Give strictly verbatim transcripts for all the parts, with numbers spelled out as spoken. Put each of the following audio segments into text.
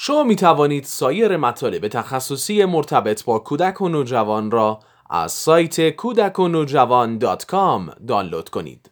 شما می توانید سایر مطالب تخصصی مرتبط با کودک و نوجوان را از سایت کودک و نوجوان دات کام دانلود کنید.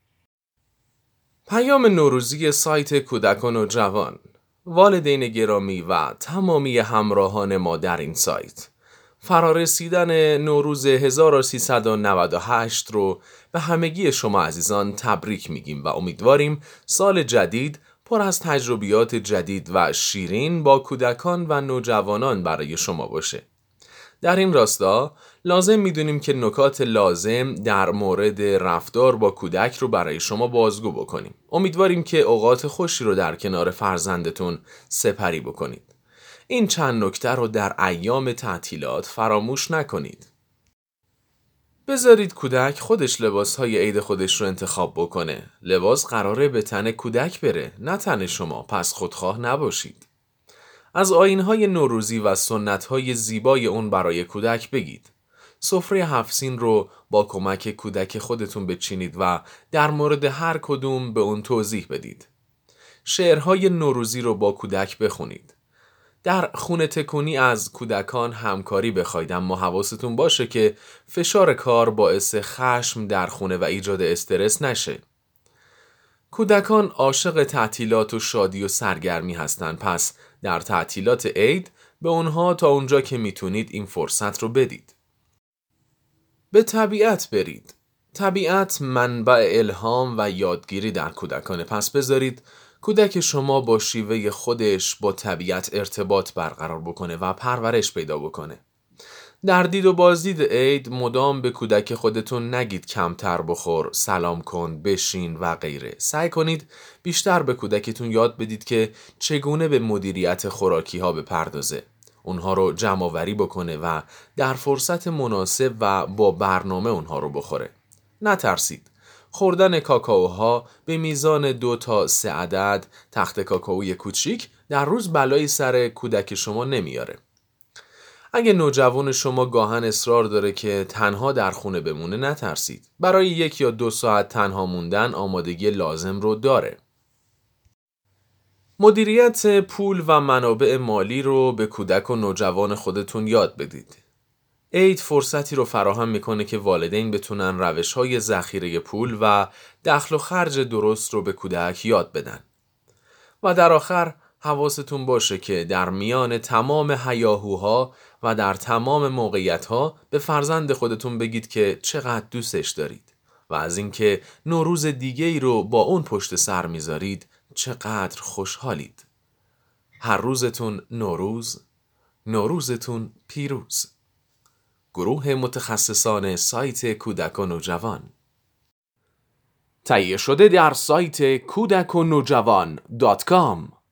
پیام نوروزی سایت کودک و نوجوان. والدین گرامی و تمامی همراهان ما در این سایت، فرارسیدن نوروز هزار و سیصد و نود و هشت رو به همگی شما عزیزان تبریک میگیم و امیدواریم سال جدید پر از تجربیات جدید و شیرین با کودکان و نوجوانان برای شما باشه. در این راستا لازم میدونیم که نکات لازم در مورد رفتار با کودک رو برای شما بازگو بکنیم. امیدواریم که اوقات خوشی رو در کنار فرزندتون سپری بکنید. این چند نکته رو در ایام تعطیلات فراموش نکنید. بذارید کودک خودش لباسهای عید خودش رو انتخاب بکنه. لباس قراره به تن کودک بره، نه تن شما، پس خودخواه نباشید. از آیین‌های نوروزی و سنت‌های زیبای اون برای کودک بگید. سفره هفت سین رو با کمک کودک خودتون بچینید و در مورد هر کدوم به اون توضیح بدید. شعرهای نوروزی رو با کودک بخونید. در خونه تکونی از کودکان همکاری بخواید، اما حواستون باشه که فشار کار باعث خشم در خونه و ایجاد استرس نشه. کودکان عاشق تعطیلات و شادی و سرگرمی هستن، پس در تعطیلات عید به اونها تا اونجا که میتونید این فرصت رو بدید. به طبیعت برید. طبیعت منبع الهام و یادگیری در کودکانه، پس بذارید کودک شما با شیوه خودش با طبیعت ارتباط برقرار بکنه و پرورش پیدا بکنه. در دید و بازدید عید مدام به کودک خودتون نگید کمتر بخور، سلام کن، بشین و غیره. سعی کنید بیشتر به کودکتون یاد بدید که چگونه به مدیریت خوراکی ها بپردازه. اونها رو جمع آوری بکنه و در فرصت مناسب و با برنامه اونها رو بخوره. نترسید. خوردن کاکائوها به میزان دو تا سه عدد تخت کاکائوی کوچیک در روز بلایی سر کودک شما نمیاره. اگه نوجوان شما گاهن اصرار داره که تنها در خونه بمونه، نترسید. برای یک یا دو ساعت تنها موندن آمادگی لازم رو داره. مدیریت پول و منابع مالی رو به کودک و نوجوان خودتون یاد بدید. عید فرصتی رو فراهم میکنه که والدین بتونن روش‌های ذخیره پول و دخل و خرج درست رو به کودک یاد بدن. و در آخر حواستون باشه که در میان تمام هیاهوها و در تمام موقعیت‌ها به فرزند خودتون بگید که چقدر دوستش دارید و از اینکه نوروز دیگه‌ای رو با اون پشت سر میذارید چقدر خوشحالید. هر روزتون نوروز، نوروزتون پیروز. گروه متخصصان سایت کودک و نوجوان. تهیه شده در سایت کودک و نوجوان دات کام.